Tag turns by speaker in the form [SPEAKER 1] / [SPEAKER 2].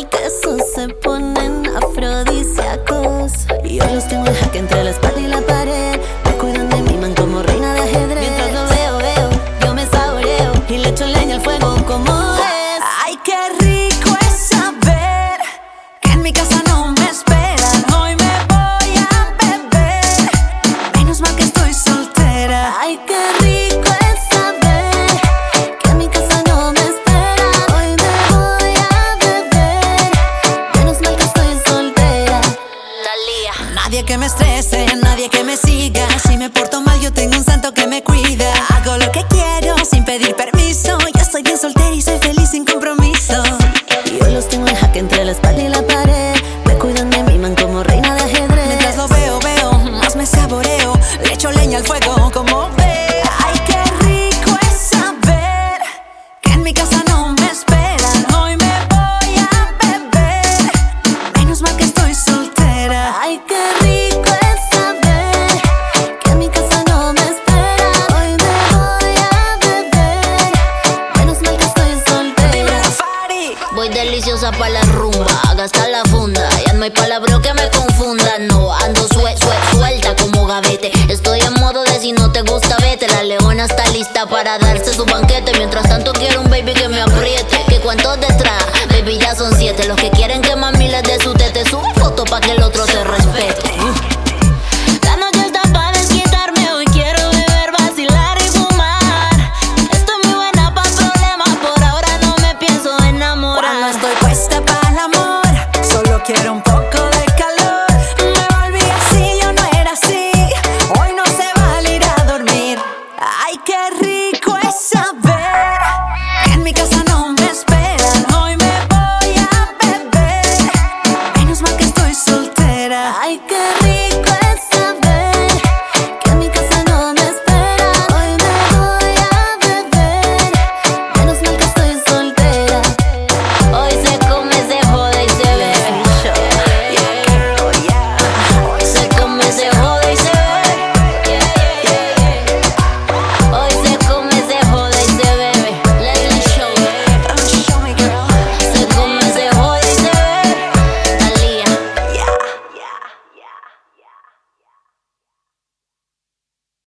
[SPEAKER 1] el queso se ponen afrodisíacos. Y yo los tengo en jaque entre la espalda y la pared. Me cuidan de mi man como reina de ajedrez. Mientras lo veo, yo me saboreo y le echo leña al fuego como es. Ay, qué rico es saber que en mi casa no me esperan. Hoy me voy a beber, menos mal que estoy soltera. Ay, qué rico es saber que en mi casa no me esperan. Hoy me voy a beber, menos mal que estoy soltera. Talía.
[SPEAKER 2] Nadie que me estrese, nadie que me siga. Si me porto mal yo tengo un santo que me cuida. Hago lo que quiero sin pedir permiso. Yo estoy bien soltera y soy feliz sin compromiso.
[SPEAKER 1] Y yo los tengo en jaque entre la espalda y la pared. Me cuidan de mi man como reina de ajedrez.
[SPEAKER 2] Mientras lo veo, más me saboreo. Le echo leña al fuego como ve.
[SPEAKER 1] Ay, qué rico es saber
[SPEAKER 2] Que en mi casa no me esperan.
[SPEAKER 1] hoy me voy a beber,
[SPEAKER 2] Menos mal que estoy soltera.
[SPEAKER 1] ay, qué rico es saber que en mi casa no me esperan. Hoy me voy a beber, menos mal que estoy soltera.
[SPEAKER 3] Voy deliciosa pa' la rumba, a gastar la funda. Ya no hay palabra que me confunda. No ando suelta como gavete. Estoy en modo de si no te gusta vete. La leona está lista para darse su banquete. Mientras tanto quiero un baby que me apriete. Que cuántos detrás, baby ya son 7. Los que quieren que mami